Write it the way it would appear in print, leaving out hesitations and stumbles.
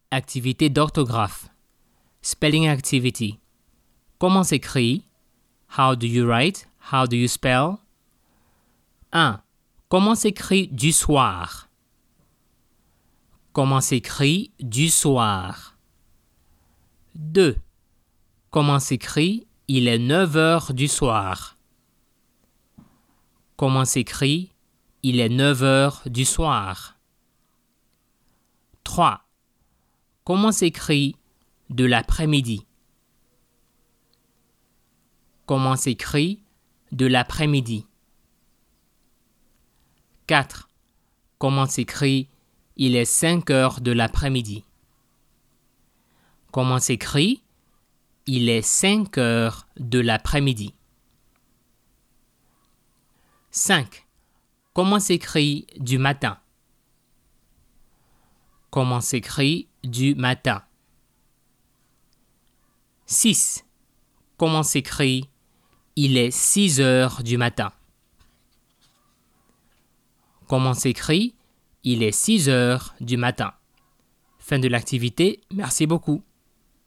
Activité d'orthographe. Spelling activity. Comment s'écrit? How do you write? How do you spell? 1. Comment s'écrit du soir? Comment s'écrit du soir? 2. Comment s'écrit il est 9 heures du soir? Comment s'écrit il est 9 heures du soir? 3. Comment s'écrit de l'après-midi? Comment s'écrit de l'après-midi? 4. Comment s'écrit il est 5 heures de l'après-midi? Comment s'écrit il est 5 heures de l'après-midi? 5. Comment s'écrit du matin? Comment s'écrit du matin? 6. Comment s'écrit il est 6 heures du matin? Comment s'écrit il est 6 heures du matin? Fin de l'activité, merci beaucoup.